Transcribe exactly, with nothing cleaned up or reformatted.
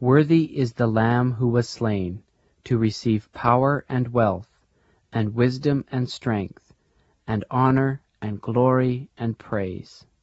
Worthy is the Lamb who was slain, to receive power and wealth, and wisdom and strength, and honor and glory and praise.